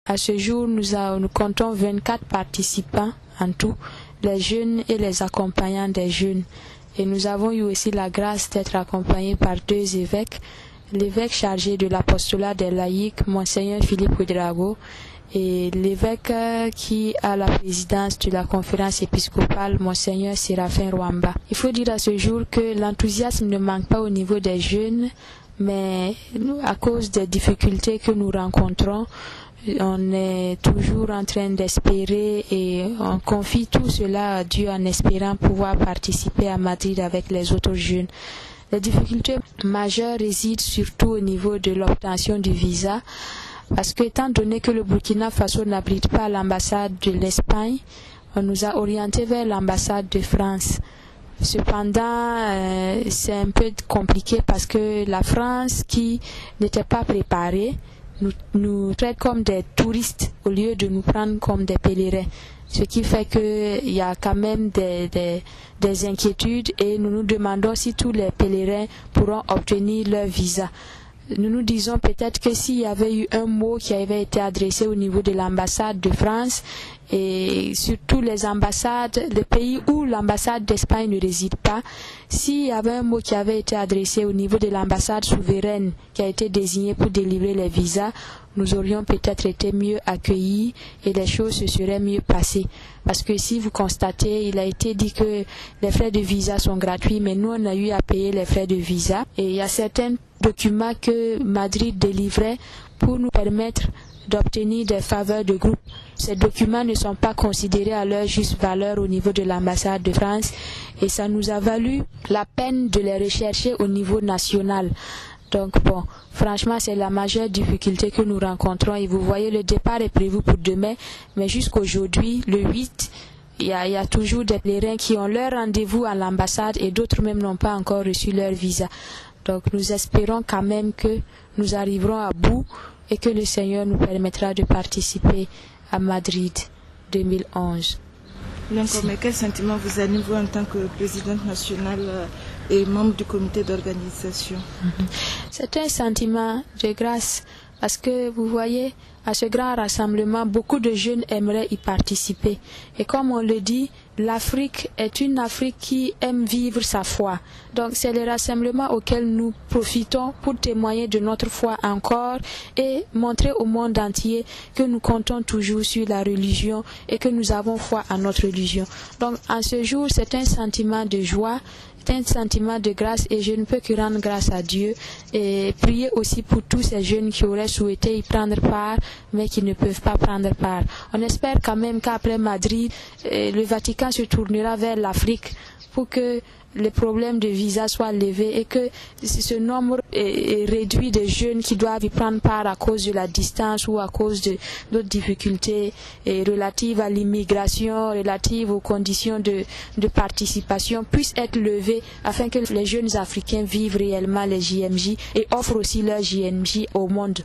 À ce jour, nous comptons 24 participants en tout, les jeunes et les accompagnants des jeunes. Et nous avons eu aussi la grâce d'être accompagnés par 2 évêques, l'évêque chargé de l'apostolat des laïcs, Monseigneur Philippe Ouedraogo, et l'évêque qui a la présidence de la conférence épiscopale, Monseigneur Séraphin Rwamba. Il faut dire à ce jour que l'enthousiasme ne manque pas au niveau des jeunes, mais à cause des difficultés que nous rencontrons, on est toujours en train d'espérer et on confie tout cela à Dieu en espérant pouvoir participer à Madrid avec les autres jeunes. Les difficultés majeures résident surtout au niveau de l'obtention du visa, parce que étant donné que le Burkina Faso n'abrite pas l'ambassade de l'Espagne, on nous a orientés vers l'ambassade de France. Cependant, c'est un peu compliqué parce que la France, qui n'était pas préparée, nous traite comme des touristes au lieu de nous prendre comme des pèlerins. Ce qui fait qu'il y a quand même des inquiétudes et nous nous demandons si tous les pèlerins pourront obtenir leur visa. Nous nous disons peut-être que s'il y avait eu un mot qui avait été adressé au niveau de l'ambassade de France et surtout les ambassades, les pays où l'ambassade d'Espagne ne réside pas, s'il y avait un mot qui avait été adressé au niveau de l'ambassade souveraine qui a été désignée pour délivrer les visas, nous aurions peut-être été mieux accueillis et les choses se seraient mieux passées. Parce que si vous constatez, il a été dit que les frais de visa sont gratuits, mais nous on a eu à payer les frais de visa. Et il y a certains documents que Madrid délivrait pour nous permettre d'obtenir des faveurs de groupe. Ces documents ne sont pas considérés à leur juste valeur au niveau de l'ambassade de France et ça nous a valu la peine de les rechercher au niveau national. Donc bon, franchement, c'est la majeure difficulté que nous rencontrons. Et vous voyez, le départ est prévu pour demain, mais jusqu'aujourd'hui, le 8, il y a toujours des pèlerins qui ont leur rendez-vous à l'ambassade et d'autres même n'ont pas encore reçu leur visa. Donc nous espérons quand même que nous arriverons à bout et que le Seigneur nous permettra de participer à Madrid 2011. D'accord, mais quel sentiment vous anime-vous en tant que présidente nationale et membre du comité d'organisation? C'est un sentiment de grâce parce que vous voyez, à ce grand rassemblement, beaucoup de jeunes aimeraient y participer. Et comme on le dit, l'Afrique est une Afrique qui aime vivre sa foi. Donc c'est le rassemblement auquel nous profitons pour témoigner de notre foi encore et montrer au monde entier que nous comptons toujours sur la religion et que nous avons foi à notre religion. Donc en ce jour, c'est un sentiment de joie, c'est un sentiment de grâce et je ne peux que rendre grâce à Dieu et prier aussi pour tous ces jeunes qui auraient souhaité y prendre part mais qui ne peuvent pas prendre part. On espère quand même qu'après Madrid, le Vatican se tournera vers l'Afrique pour que les problèmes de visa soient levés et que ce nombre est réduit de jeunes qui doivent y prendre part à cause de la distance ou à cause d'autres difficultés relatives à l'immigration, relatives aux conditions de participation puissent être levées afin que les jeunes Africains vivent réellement les JMJ et offrent aussi leur JMJ au monde.